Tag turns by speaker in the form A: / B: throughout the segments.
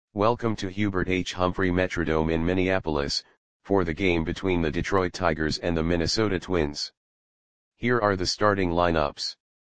A: Welcome to Hubert H. Humphrey Metrodome in Minneapolis, for the game between the Detroit Tigers and the Minnesota Twins. Here are the starting lineups.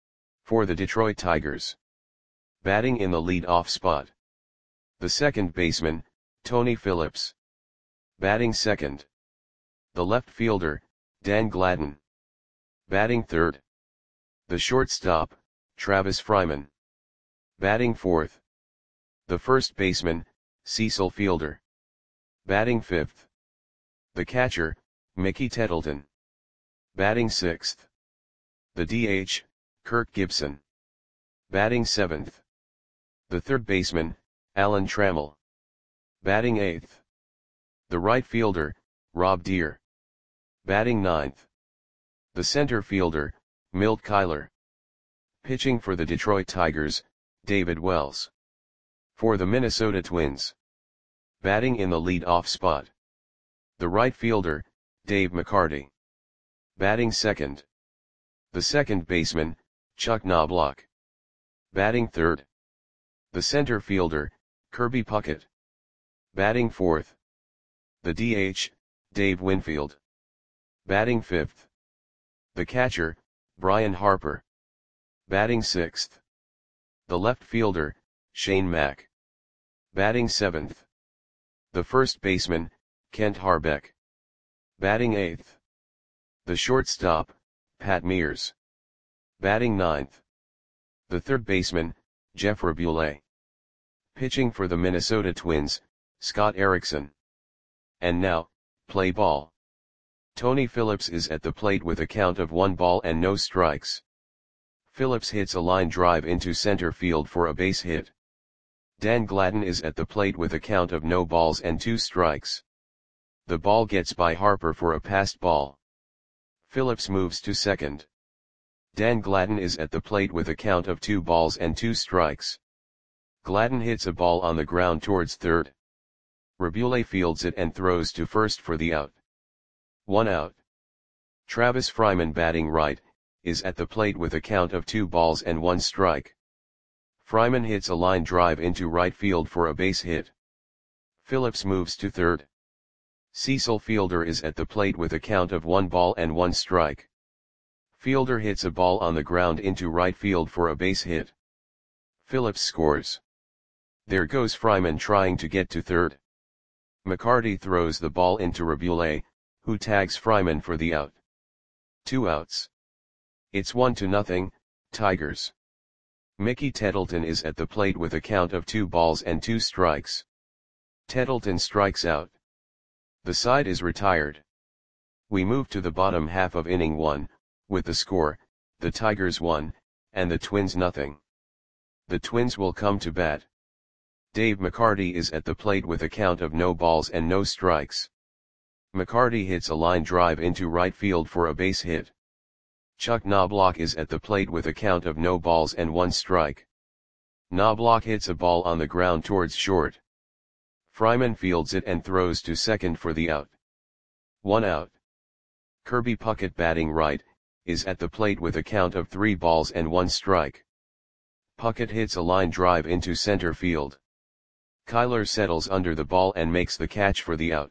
A: For the Detroit Tigers. Batting in the lead-off spot. The second baseman, Tony Phillips. Batting second. The left fielder, Dan Gladden. Batting third. The shortstop, Travis Fryman. Batting fourth. The first baseman, Cecil Fielder. Batting fifth. The catcher, Mickey Tettleton. Batting sixth. The DH, Kirk Gibson. Batting seventh. The third baseman, Alan Trammell. Batting eighth. The right fielder, Rob Deere. Batting ninth. The center fielder, Milt Kyler. Pitching for the Detroit Tigers, David Wells. For the Minnesota Twins. Batting in the lead-off spot. The right fielder, Dave McCarty. Batting second. The second baseman, Chuck Knobloch. Batting third. The center fielder, Kirby Puckett. Batting fourth. The DH, Dave Winfield. Batting fifth. The catcher, Brian Harper. Batting sixth. The left fielder, Shane Mack. Batting seventh. The first baseman, Kent Harbeck. Batting eighth. The shortstop, Pat Mears. Batting ninth. The third baseman, Jeff Rabule. Pitching for the Minnesota Twins, Scott Erickson. And now, play ball. Tony Phillips is at the plate with a count of 1 ball and no strikes. Phillips hits a line drive into center field for a base hit. Dan Gladden is at the plate with a count of no balls and 2 strikes. The ball gets by Harper for a passed ball. Phillips moves to second. Dan Gladden is at the plate with a count of 2 balls and 2 strikes. Gladden hits a ball on the ground towards third. Rabule fields it and throws to first for the out. 1 out. Travis Fryman, batting right, is at the plate with a count of 2 balls and 1 strike. Fryman hits a line drive into right field for a base hit. Phillips moves to third. Cecil Fielder is at the plate with a count of 1 ball and 1 strike. Fielder hits a ball on the ground into right field for a base hit. Phillips scores. There goes Fryman trying to get to third. McCarty throws the ball into Rabule, who tags Fryman for the out. 2 outs. It's 1-0, Tigers. Mickey Tettleton is at the plate with a count of 2 balls and 2 strikes. Tettleton strikes out. The side is retired. We move to the bottom half of inning 1, with the score, the Tigers 1, and the Twins 0. The Twins will come to bat. Dave McCarty is at the plate with a count of no balls and no strikes. McCarty hits a line drive into right field for a base hit. Chuck Knobloch is at the plate with a count of no balls and 1 strike. Knobloch hits a ball on the ground towards short. Fryman fields it and throws to second for the out. 1 out. Kirby Puckett, batting right, is at the plate with a count of 3 balls and 1 strike. Puckett hits a line drive into center field. Kyler settles under the ball and makes the catch for the out.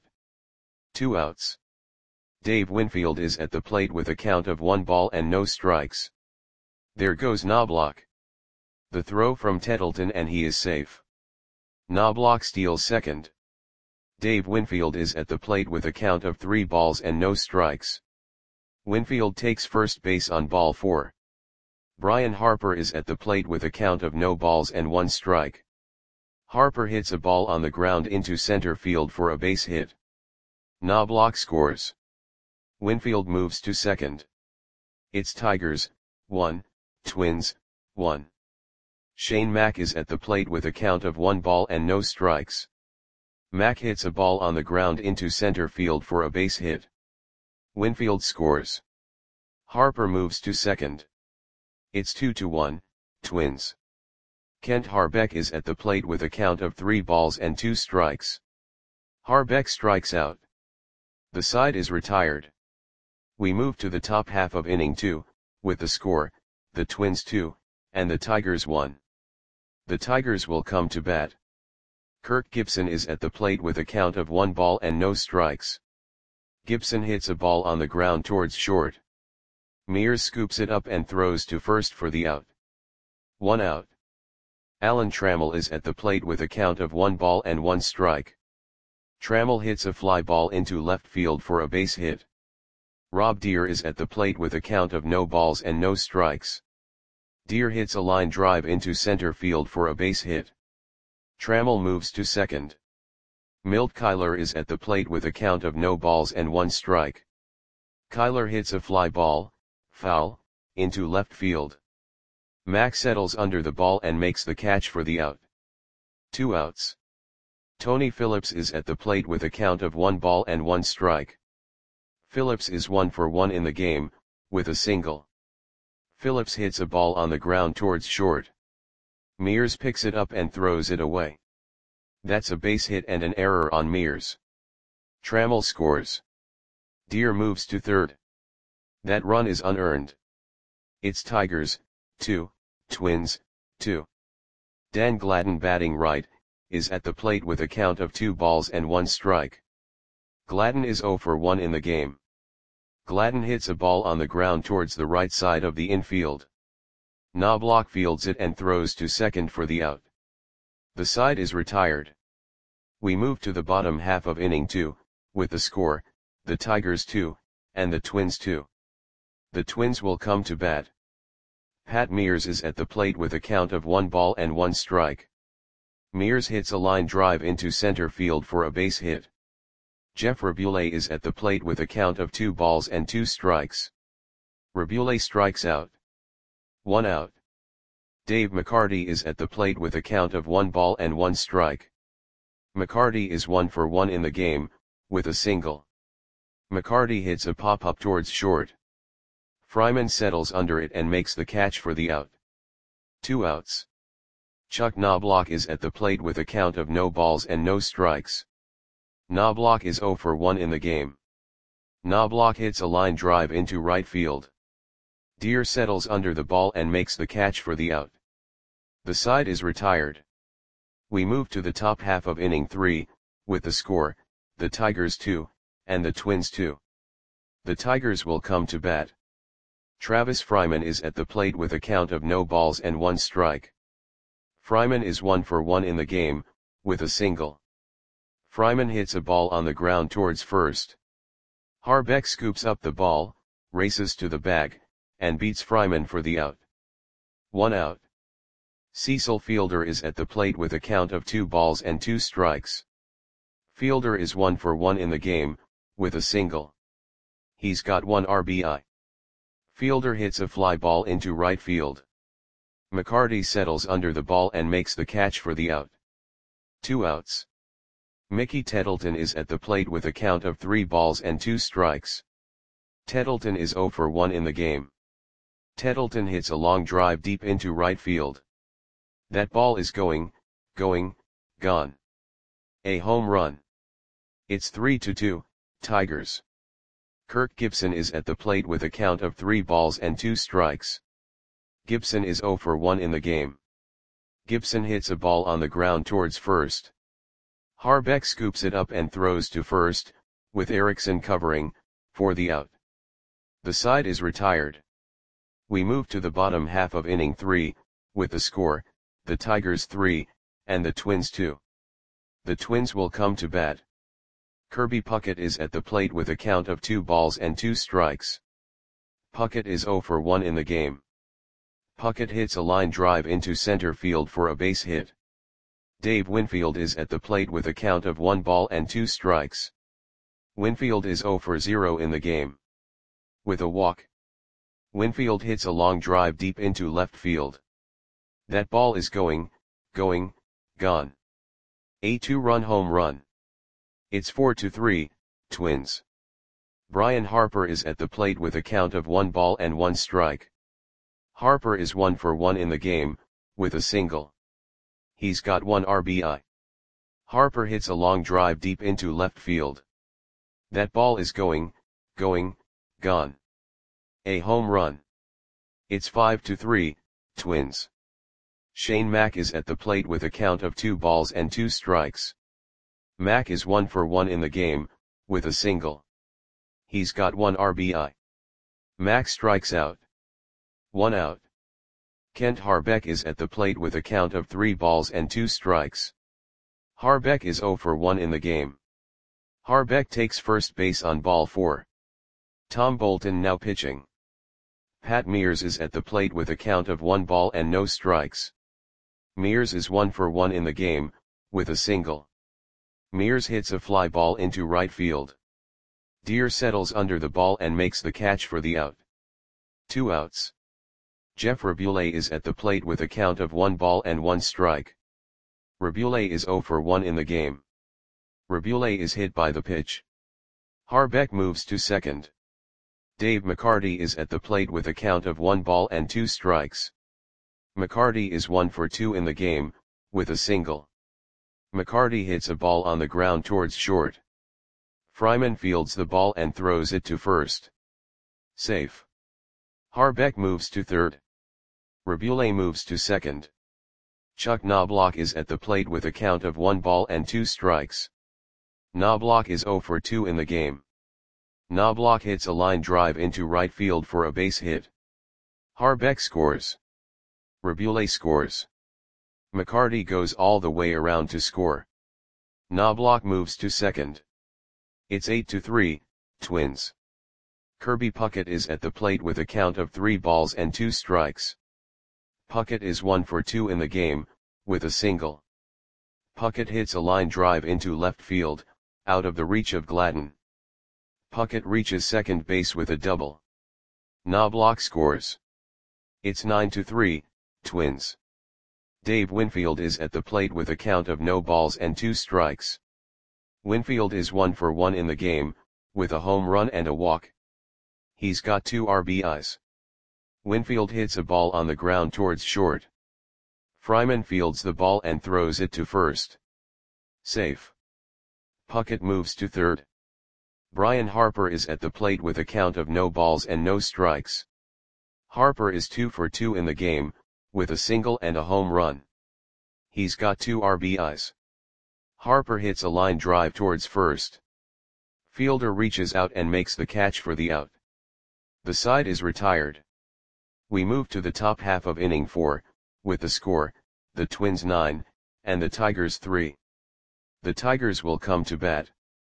A: 2 outs. Dave Winfield is at the plate with a count of 1 ball and no strikes. There goes Knobloch. The throw from Tettleton and he is safe. Knobloch steals second. Dave Winfield is at the plate with a count of 3 balls and no strikes. Winfield takes first base on ball 4. Brian Harper is at the plate with a count of no balls and 1 strike. Harper hits a ball on the ground into center field for a base hit. Knobloch scores. Winfield moves to second. It's Tigers 1, Twins 1. Shane Mack is at the plate with a count of 1 ball and no strikes. Mack hits a ball on the ground into center field for a base hit. Winfield scores. Harper moves to second. It's 2-1, Twins. Kent Harbeck is at the plate with a count of 3 balls and 2 strikes. Harbeck strikes out. The side is retired. We move to the top half of inning 2, with the score, the Twins 2, and the Tigers 1. The Tigers will come to bat. Kirk Gibson is at the plate with a count of 1 ball and no strikes. Gibson hits a ball on the ground towards short. Mears scoops it up and throws to first for the out. 1 out. Alan Trammell is at the plate with a count of 1 ball and 1 strike. Trammell hits a fly ball into left field for a base hit. Rob Deere is at the plate with a count of no balls and no strikes. Deere hits a line drive into center field for a base hit. Trammell moves to second. Milt Kyler is at the plate with a count of no balls and 1 strike. Kyler hits a fly ball, foul, into left field. Mack settles under the ball and makes the catch for the out. 2 outs. Tony Phillips is at the plate with a count of 1 ball and 1 strike. Phillips is 1 for 1 in the game, with a single. Phillips hits a ball on the ground towards short. Mears picks it up and throws it away. That's a base hit and an error on Mears. Trammell scores. Deere moves to third. That run is unearned. It's Tigers, 2, Twins, 2. Dan Gladden, batting right, is at the plate with a count of 2 balls and 1 strike. Gladden is 0 for 1 in the game. Gladden hits a ball on the ground towards the right side of the infield. Knobloch fields it and throws to second for the out. The side is retired. We move to the bottom half of inning 2, with the score, the Tigers 2, and the Twins 2. The Twins will come to bat. Pat Mears is at the plate with a count of 1 ball and 1 strike. Mears hits a line drive into center field for a base hit. Jeff Rabule is at the plate with a count of 2 balls and 2 strikes. Rabule strikes out. 1 out. Dave McCarty is at the plate with a count of 1 ball and 1 strike. McCarty is 1 for 1 in the game, with a single. McCarty hits a pop-up towards short. Fryman settles under it and makes the catch for the out. 2 outs. Chuck Knobloch is at the plate with a count of no balls and no strikes. Knobloch is 0 for 1 in the game. Knobloch hits a line drive into right field. Deere settles under the ball and makes the catch for the out. The side is retired. We move to the top half of inning 3, with the score, the Tigers 2, and the Twins 2. The Tigers will come to bat. Travis Fryman is at the plate with a count of no balls and 1 strike. Fryman is 1 for 1 in the game, with a single. Fryman hits a ball on the ground towards first. Harbeck scoops up the ball, races to the bag, and beats Fryman for the out. 1 out. Cecil Fielder is at the plate with a count of 2 balls and 2 strikes. Fielder is 1 for 1 in the game, with a single. He's got 1 RBI. Fielder hits a fly ball into right field. McCarty settles under the ball and makes the catch for the out. 2 outs. Mickey Tettleton is at the plate with a count of 3 balls and 2 strikes. Tettleton is 0 for 1 in the game. Tettleton hits a long drive deep into right field. That ball is going, gone. A home run. It's 3-2, Tigers. Kirk Gibson is at the plate with a count of 3 balls and 2 strikes. Gibson is 0 for 1 in the game. Gibson hits a ball on the ground towards first. Harbeck scoops it up and throws to first, with Erickson covering, for the out. The side is retired. We move to the bottom half of inning 3, with the score, the Tigers 3, and the Twins 2. The Twins will come to bat. Kirby Puckett is at the plate with a count of 2 balls and 2 strikes. Puckett is 0 for 1 in the game. Puckett hits a line drive into center field for a base hit. Dave Winfield is at the plate with a count of 1 ball and 2 strikes. Winfield is 0 for 0 in the game. With a walk. Winfield hits a long drive deep into left field. That ball is going, gone. A 2-run home run. It's 4-3, Twins. Brian Harper is at the plate with a count of 1 ball and 1 strike. Harper is 1 for 1 in the game, with a single. He's got 1 RBI. Harper hits a long drive deep into left field. That ball is going, gone. A home run. It's 5-3, Twins. Shane Mack is at the plate with a count of 2 balls and 2 strikes. Mack is 1 for 1 in the game, with a single. He's got 1 RBI. Mack strikes out. 1 out. Kent Harbeck is at the plate with a count of 3 balls and 2 strikes. Harbeck is 0 for 1 in the game. Harbeck takes first base on ball 4. Tom Bolton now pitching. Pat Mears is at the plate with a count of 1 ball and no strikes. Mears is 1 for 1 in the game, with a single. Mears hits a fly ball into right field. Deer settles under the ball and makes the catch for the out. 2 outs. Jeff Rabule is at the plate with a count of 1 ball and 1 strike. Rabule is 0 for 1 in the game. Rabule is hit by the pitch. Harbeck moves to second. Dave McCarty is at the plate with a count of 1 ball and 2 strikes. McCarty is 1 for 2 in the game, with a single. McCarty hits a ball on the ground towards short. Fryman fields the ball and throws it to first. Safe. Harbeck moves to third. Rabule moves to second. Chuck Knobloch is at the plate with a count of 1 ball and 2 strikes. Knobloch is 0 for 2 in the game. Knobloch hits a line drive into right field for a base hit. Harbeck scores. Rabule scores. McCarty goes all the way around to score. Knobloch moves to second. It's 8-3, Twins. Kirby Puckett is at the plate with a count of 3 balls and 2 strikes. Puckett is 1 for 2 in the game, with a single. Puckett hits a line drive into left field, out of the reach of Gladden. Puckett reaches second base with a double. Knobloch scores. It's 9-3, Twins. Dave Winfield is at the plate with a count of no balls and 2 strikes. Winfield is 1 for 1 in the game, with a home run and a walk. He's got 2 RBIs. Winfield hits a ball on the ground towards short. Fryman fields the ball and throws it to first. Safe. Puckett moves to third. Brian Harper is at the plate with a count of no balls and no strikes. Harper is 2 for 2 in the game, with a single and a home run. He's got 2 RBIs. Harper hits a line drive towards first. Fielder reaches out and makes the catch for the out. The side is retired. We move to the top half of inning 4, with the score, the Twins 9, and the Tigers 3. The Tigers will come to bat.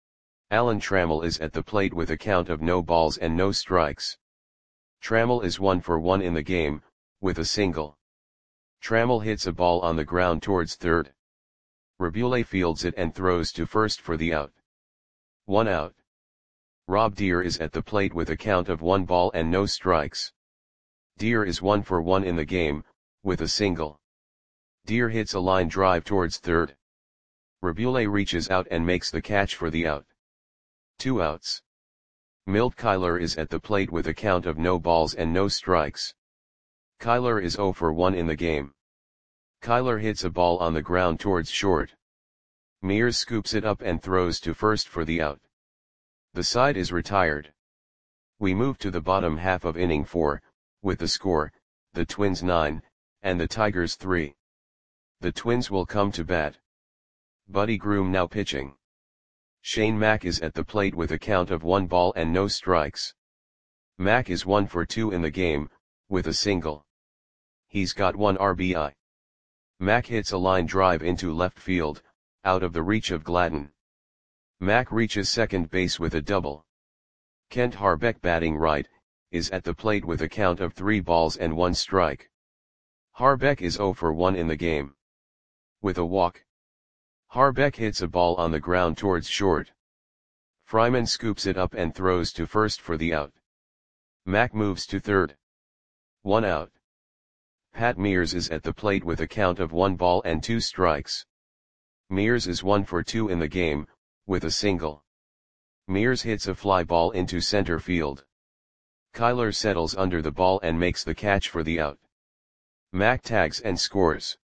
A: Alan Trammell is at the plate with a count of no balls and no strikes. Trammell is 1 for 1 in the game, with a single. Trammell hits a ball on the ground towards third. Rabule fields it and throws to first for the out. 1 out. Rob Deer is at the plate with a count of 1 ball and no strikes. Deer is 1 for 1 in the game, with a single. Deer hits a line drive towards third. Rabule reaches out and makes the catch for the out. 2 outs. Milt Kyler is at the plate with a count of no balls and no strikes. Kyler is 0 for 1 in the game. Kyler hits a ball on the ground towards short. Mears scoops it up and throws to first for the out. The side is retired. We move to the bottom half of inning 4, with the score, the Twins 9, and the Tigers 3. The Twins will come to bat. Buddy Groom now pitching. Shane Mack is at the plate with a count of 1 ball and no strikes. Mack is 1 for 2 in the game, with a single. He's got 1 RBI. Mack hits a line drive into left field, out of the reach of Gladden. Mack reaches second base with a double. Kent Harbeck batting right, is at the plate with a count of 3 balls and 1 strike. Harbeck is 0 for 1 in the game. With a walk. Harbeck hits a ball on the ground towards short. Fryman scoops it up and throws to first for the out. Mack moves to third. 1 out. Pat Mears is at the plate with a count of 1 ball and 2 strikes. Mears is 1 for 2 in the game, with a single. Mears hits a fly ball into center field. Kyler settles under the ball and makes the catch for the out. Mack tags and scores.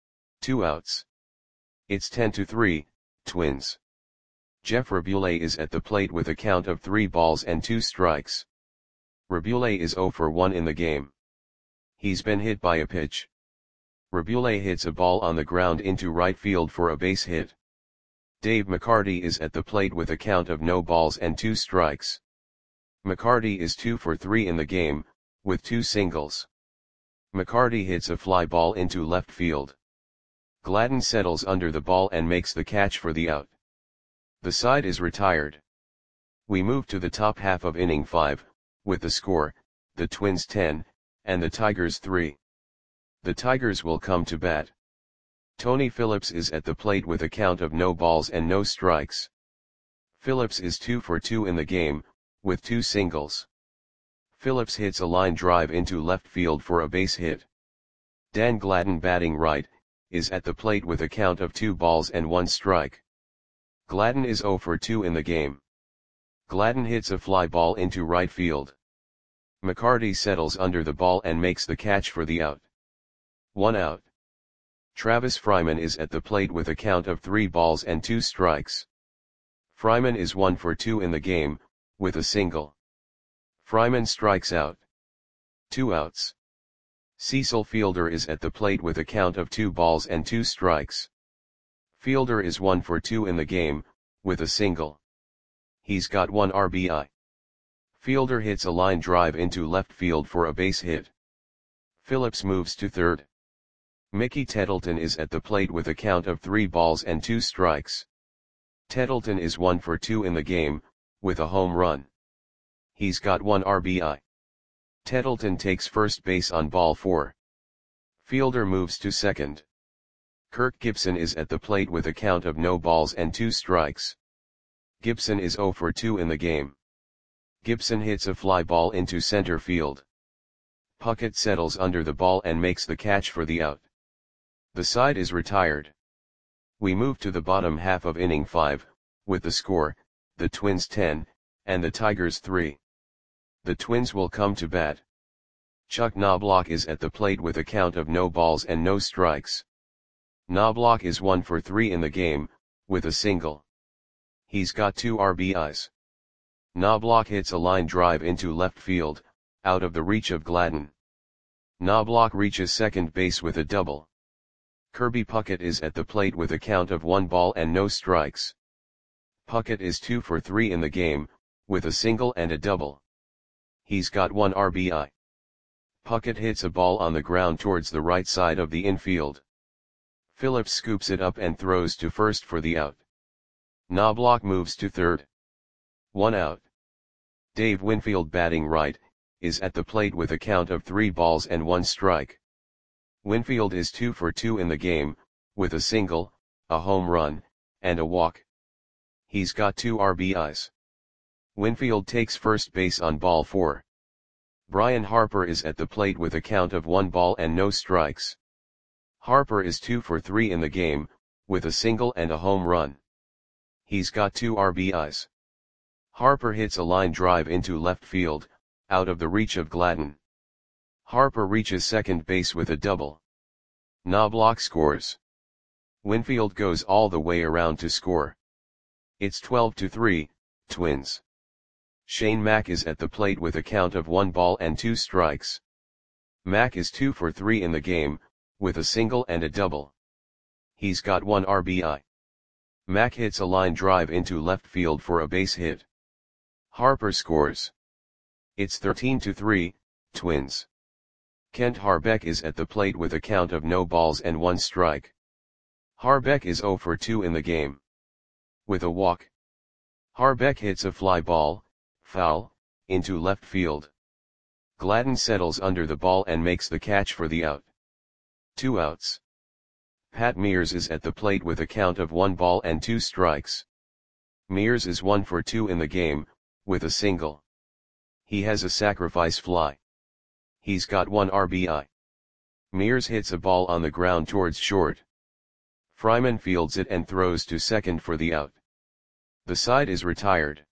A: 2 outs. It's 10-3, Twins. Jeff Rabule is at the plate with a count of 3 balls and 2 strikes. Rabule is 0 for 1 in the game. He's been hit by a pitch. Rabule hits a ball on the ground into right field for a base hit. Dave McCarty is at the plate with a count of no balls and 2 strikes. McCarty is 2 for 3 in the game, with 2 singles. McCarty hits a fly ball into left field. Gladden settles under the ball and makes the catch for the out. The side is retired. We move to the top half of inning 5, with the score, the Twins 10, and the Tigers 3. The Tigers will come to bat. Tony Phillips is at the plate with a count of no balls and no strikes. Phillips is 2 for 2 in the game, with 2 singles. Phillips hits a line drive into left field for a base hit. Dan Gladden, batting right, is at the plate with a count of 2 balls and 1 strike. Gladden is 0 for 2 in the game. Gladden hits a fly ball into right field. McCarty settles under the ball and makes the catch for the out. 1 out. Travis Fryman is at the plate with a count of 3 balls and 2 strikes. Fryman is 1 for 2 in the game, with a single. Fryman strikes out. 2 outs. Cecil Fielder is at the plate with a count of 2 balls and 2 strikes. Fielder is 1 for 2 in the game, with a single. He's got 1 RBI. Fielder hits a line drive into left field for a base hit. Phillips moves to third. Mickey Tettleton is at the plate with a count of 3 balls and 2 strikes. Tettleton is 1 for 2 in the game, with a home run. He's got 1 RBI. Tettleton takes first base on ball 4. Fielder moves to second. Kirk Gibson is at the plate with a count of no balls and 2 strikes. Gibson is 0 for 2 in the game. Gibson hits a fly ball into center field. Puckett settles under the ball and makes the catch for the out. The side is retired. We move to the bottom half of inning 5, with the score, the Twins 10, and the Tigers 3. The Twins will come to bat. Chuck Knobloch is at the plate with a count of no balls and no strikes. Knobloch is 1 for 3 in the game, with a single. He's got 2 RBIs. Knobloch hits a line drive into left field, out of the reach of Gladden. Knobloch reaches second base with a double. Kirby Puckett is at the plate with a count of 1 ball and no strikes. Puckett is 2 for 3 in the game, with a single and a double. He's got 1 RBI. Puckett hits a ball on the ground towards the right side of the infield. Phillips scoops it up and throws to first for the out. Knobloch moves to third. 1 out. Dave Winfield, batting right, is at the plate with a count of 3 balls and 1 strike. Winfield is 2 for 2 in the game, with a single, a home run, and a walk. He's got 2 RBIs. Winfield takes first base on ball 4. Brian Harper is at the plate with a count of 1 ball and no strikes. Harper is 2 for 3 in the game, with a single and a home run. He's got 2 RBIs. Harper hits a line drive into left field, out of the reach of Gladden. Harper reaches second base with a double. Knobloch scores. Winfield goes all the way around to score. It's 12-3, Twins. Shane Mack is at the plate with a count of 1 ball and 2 strikes. Mack is 2 for 3 in the game, with a single and a double. He's got 1 RBI. Mack hits a line drive into left field for a base hit. Harper scores. It's 13-3, Twins. Kent Harbeck is at the plate with a count of no balls and 1 strike. Harbeck is 0 for 2 in the game. With a walk. Harbeck hits a fly ball, foul, into left field. Gladden settles under the ball and makes the catch for the out. 2 outs. Pat Mears is at the plate with a count of 1 ball and 2 strikes. Mears is 1 for 2 in the game, with a single. He has a sacrifice fly. He's got 1 RBI. Mears hits a ball on the ground towards short. Fryman fields it and throws to second for the out. The side is retired.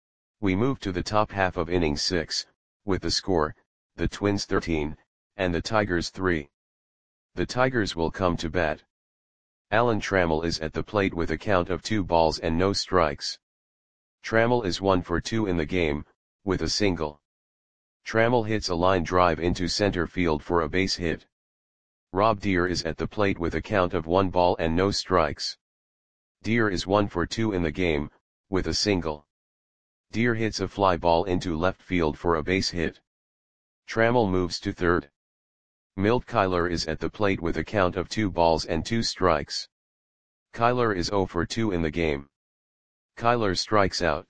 A: We move to the top half of inning 6, with the score, the Twins 13, and the Tigers 3. The Tigers will come to bat. Alan Trammell is at the plate with a count of 2 balls and no strikes. Trammell is 1 for 2 in the game, with a single. Trammell hits a line drive into center field for a base hit. Rob Deer is at the plate with a count of 1 ball and no strikes. Deer is 1 for 2 in the game, with a single. Deer hits a fly ball into left field for a base hit. Trammell moves to third. Milt Kyler is at the plate with a count of 2 balls and 2 strikes. Kyler is 0 for 2 in the game. Kyler strikes out.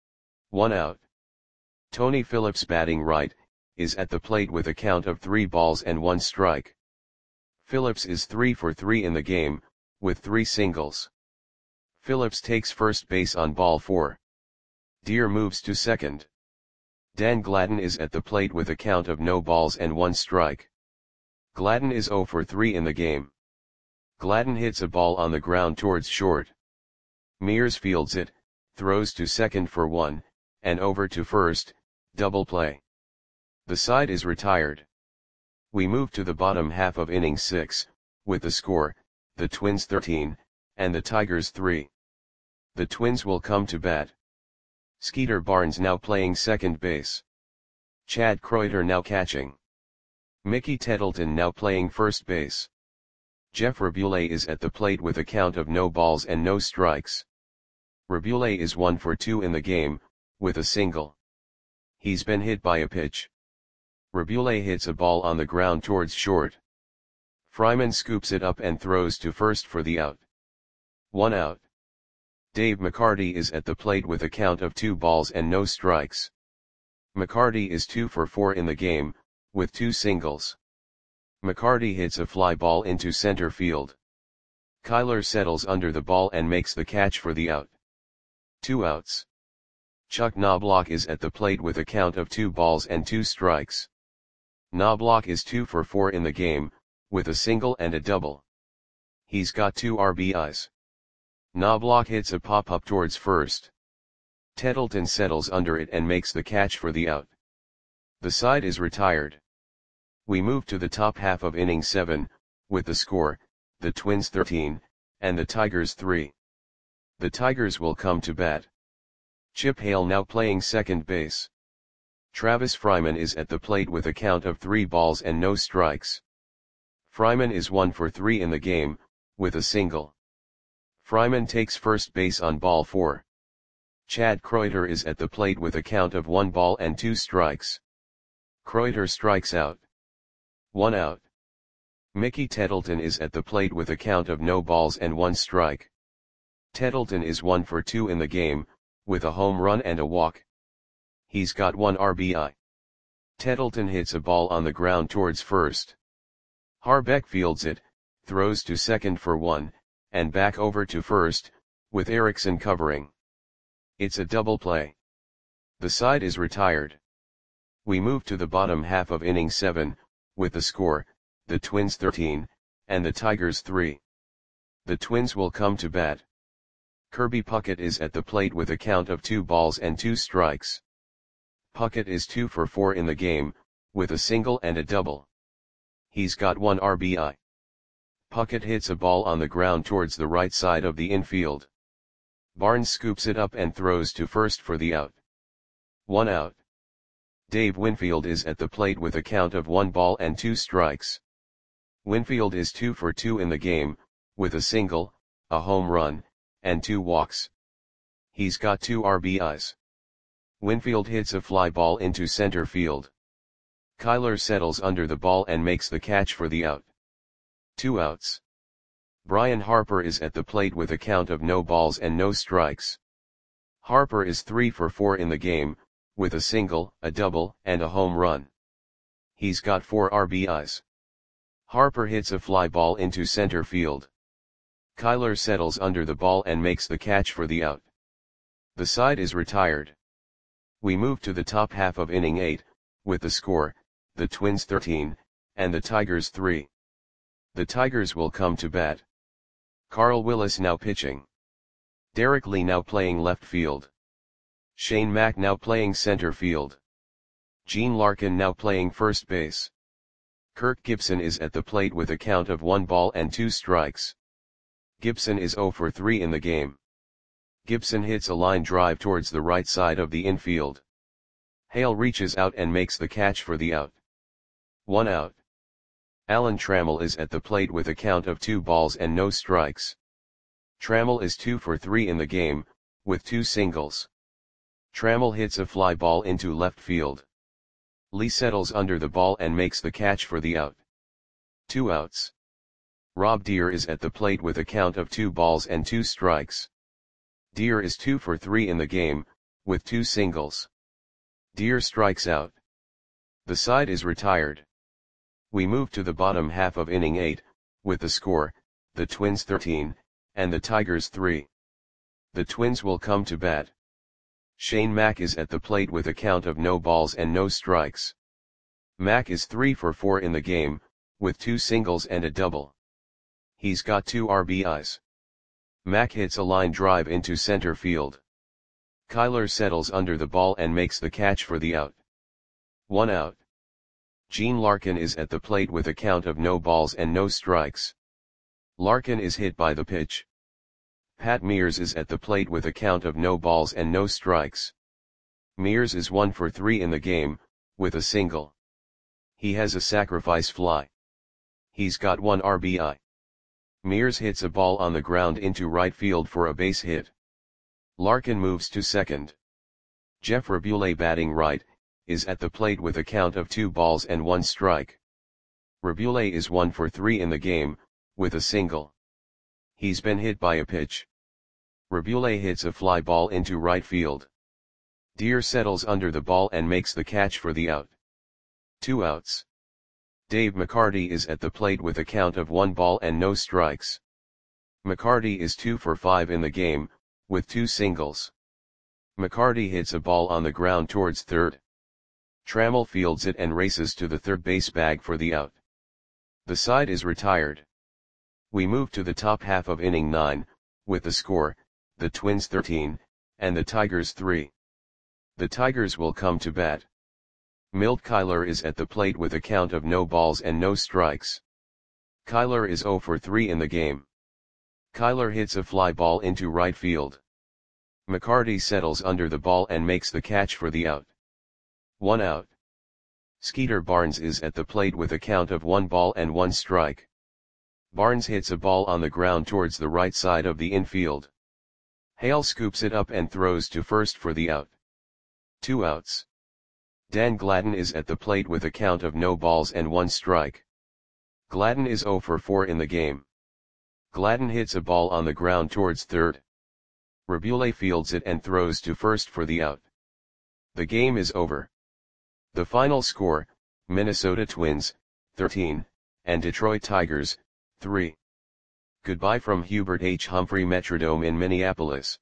A: 1 out. Tony Phillips, batting right, is at the plate with a count of 3 balls and 1 strike. Phillips is 3 for 3 in the game, with 3 singles. Phillips takes first base on ball 4. Deer moves to second. Dan Gladden is at the plate with a count of no balls and 1 strike. Gladden is 0 for 3 in the game. Gladden hits a ball on the ground towards short. Mears fields it, throws to second for 1, and over to first, double play. The side is retired. We move to the bottom half of inning 6, with the score, the Twins 13, and the Tigers 3. The Twins will come to bat. Skeeter Barnes now playing second base. Chad Kreuter now catching. Mickey Tettleton now playing first base. Jeff Rabule is at the plate with a count of no balls and no strikes. Rabule is 1 for 2 in the game, with a single. He's been hit by a pitch. Rabule hits a ball on the ground towards short. Fryman scoops it up and throws to first for the out. 1 out. Dave McCarty is at the plate with a count of 2 balls and no strikes. McCarty is 2 for 4 in the game, with 2 singles. McCarty hits a fly ball into center field. Kyler settles under the ball and makes the catch for the out. 2 outs. Chuck Knobloch is at the plate with a count of 2 balls and 2 strikes. Knobloch is 2 for 4 in the game, with a single and a double. He's got 2 RBIs. Knobloch hits a pop-up towards first. Tettleton settles under it and makes the catch for the out. The side is retired. We move to the top half of inning 7, with the score, the Twins 13, and the Tigers 3. The Tigers will come to bat. Chip Hale now playing second base. Travis Fryman is at the plate with a count of 3 balls and no strikes. Fryman is 1 for 3 in the game, with a single. Fryman takes first base on ball 4. Chad Kreuter is at the plate with a count of 1 ball and 2 strikes. Kreuter strikes out. 1 out. Mickey Tettleton is at the plate with a count of no balls and 1 strike. Tettleton is 1 for 2 in the game, with a home run and a walk. He's got 1 RBI. Tettleton hits a ball on the ground towards first. Harbeck fields it, throws to second for 1, and back over to first, with Erickson covering. It's a double play. The side is retired. We move to the bottom half of inning 7, with the score, the Twins 13, and the Tigers 3. The Twins will come to bat. Kirby Puckett is at the plate with a count of 2 balls and 2 strikes. Puckett is 2 for 4 in the game, with a single and a double. He's got 1 RBI. Puckett hits a ball on the ground towards the right side of the infield. Barnes scoops it up and throws to first for the out. 1 out. Dave Winfield is at the plate with a count of 1 ball and 2 strikes. Winfield is 2 for 2 in the game, with a single, a home run, and 2 walks. He's got 2 RBIs. Winfield hits a fly ball into center field. Kyler settles under the ball and makes the catch for the out. 2 outs. Brian Harper is at the plate with a count of no balls and no strikes. Harper is 3 for 4 in the game, with a single, a double, and a home run. He's got 4 RBIs. Harper hits a fly ball into center field. Kyler settles under the ball and makes the catch for the out. The side is retired. We move to the top half of inning 8, with the score, the Twins 13, and the Tigers 3. The Tigers will come to bat. Carl Willis now pitching. Derek Lee now playing left field. Shane Mack now playing center field. Gene Larkin now playing first base. Kirk Gibson is at the plate with a count of 1 ball and 2 strikes. Gibson is 0 for 3 in the game. Gibson hits a line drive towards the right side of the infield. Hale reaches out and makes the catch for the out. 1 out. Alan Trammell is at the plate with a count of 2 balls and no strikes. Trammell is 2 for 3 in the game, with 2 singles. Trammell hits a fly ball into left field. Lee settles under the ball and makes the catch for the out. 2 outs. Rob Deere is at the plate with a count of 2 balls and 2 strikes. Deere is 2 for 3 in the game, with 2 singles. Deere strikes out. The side is retired. We move to the bottom half of inning 8, with the score, the Twins 13, and the Tigers 3. The Twins will come to bat. Shane Mack is at the plate with a count of no balls and no strikes. Mack is 3 for 4 in the game, with 2 singles and a double. He's got 2 RBIs. Mack hits a line drive into center field. Kyler settles under the ball and makes the catch for the out. 1 out. Gene Larkin is at the plate with a count of no balls and no strikes. Larkin is hit by the pitch. Pat Mears is at the plate with a count of no balls and no strikes. Mears is 1 for 3 in the game, with a single. He has a sacrifice fly. He's got 1 RBI. Mears hits a ball on the ground into right field for a base hit. Larkin moves to second. Jeff Rabule, batting right, is at the plate with a count of 2 balls and 1 strike. Rabule is 1 for 3 in the game, with a single. He's been hit by a pitch. Rabule hits a fly ball into right field. Deere settles under the ball and makes the catch for the out. 2 outs. Dave McCarty is at the plate with a count of 1 ball and no strikes. McCarty is 2 for 5 in the game, with 2 singles. McCarty hits a ball on the ground towards third. Trammell fields it and races to the third base bag for the out. The side is retired. We move to the top half of inning 9, with the score, the Twins 13, and the Tigers 3. The Tigers will come to bat. Milt Kyler is at the plate with a count of no balls and no strikes. Kyler is 0 for 3 in the game. Kyler hits a fly ball into right field. McCarty settles under the ball and makes the catch for the out. 1 out. Skeeter Barnes is at the plate with a count of 1 ball and 1 strike. Barnes hits a ball on the ground towards the right side of the infield. Hale scoops it up and throws to first for the out. 2 outs. Dan Gladden is at the plate with a count of no balls and 1 strike. Gladden is 0 for 4 in the game. Gladden hits a ball on the ground towards third. Rabule fields it and throws to first for the out. The game is over. The final score, Minnesota Twins, 13, and Detroit Tigers, 3. Goodbye from Hubert H. Humphrey Metrodome in Minneapolis.